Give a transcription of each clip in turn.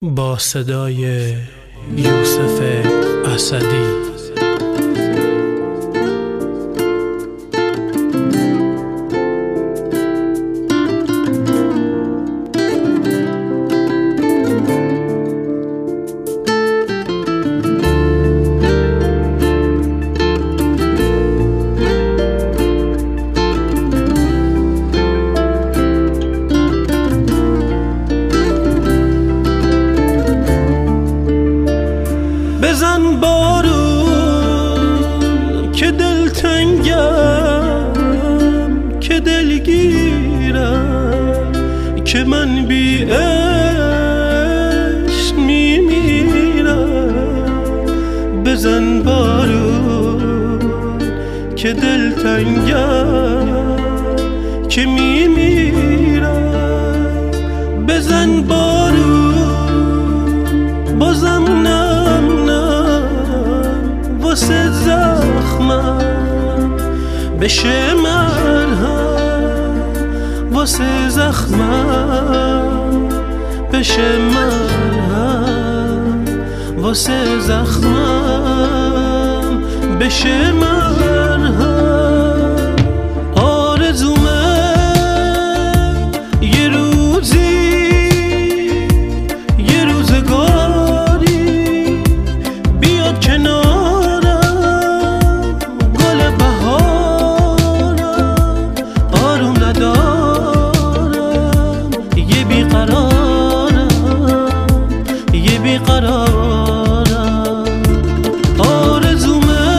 با صدای یوسف اسدی. بزن بارون که دلتنگم، که دلگیرم، که من بی عشق میمیرم. بزن بارون که دلتنگم، که میمیرم. بزن بارون بازم واسه زخمم بشه مرهم، واسه زخمم بشه مرهم، واسه زخمم بشه مرهم. آرزومه یه روزی، یه روزگاری بیاد کنار بیقرارم. آرزومه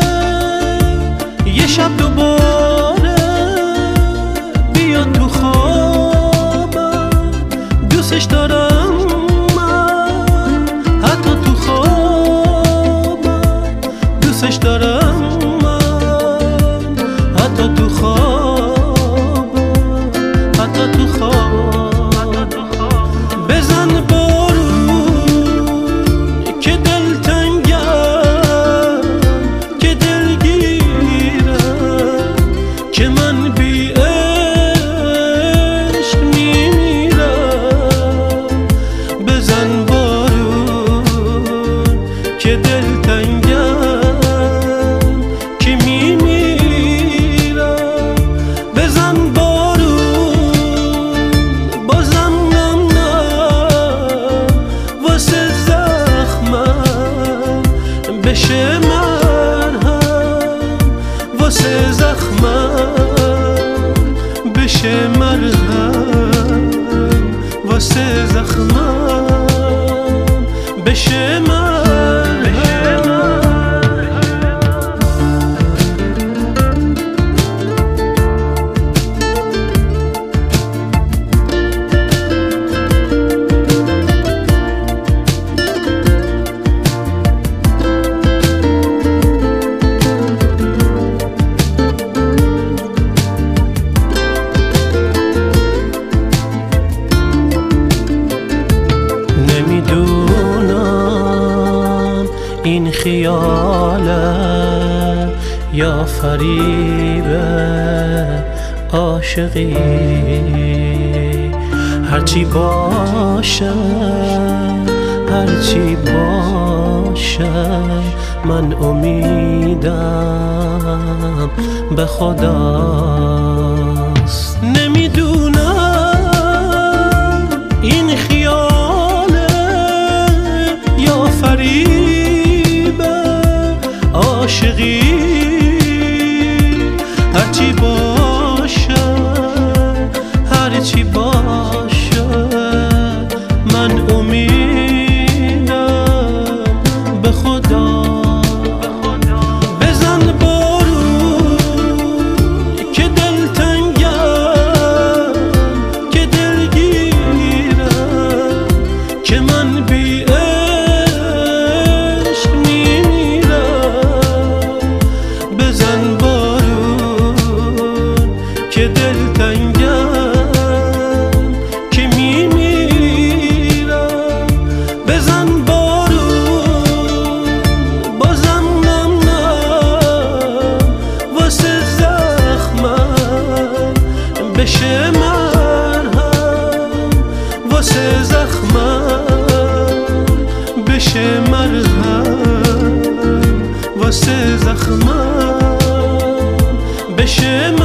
یه شب دوباره بیاد تو خوابم. دوستش دارم من، حتی تو خوابم دوستش دارم من، حتی تو خوابم، حتی تو خوابم. بزن که من بی عشق میمیرم. بزن بارون که دلتنگم، که میمیرم. بزن بارون بازم نم واسه زخمم بشه مرهم، واسه زخمم بشه مرهم، واسه زخمم بشه این خیاله یا فریب عاشقی. هرچی باشه، هرچی باشه، من امیدم به خداست. نمیدونم این خیاله یا فریب عاشقی. هرچی باشه، هرچی باشه، من امیدم به خدا. بزن بارون که دلتنگم، که دلگیرم، که من بی عشق میمیرم. بشه مرهم واسه زخمم، بشه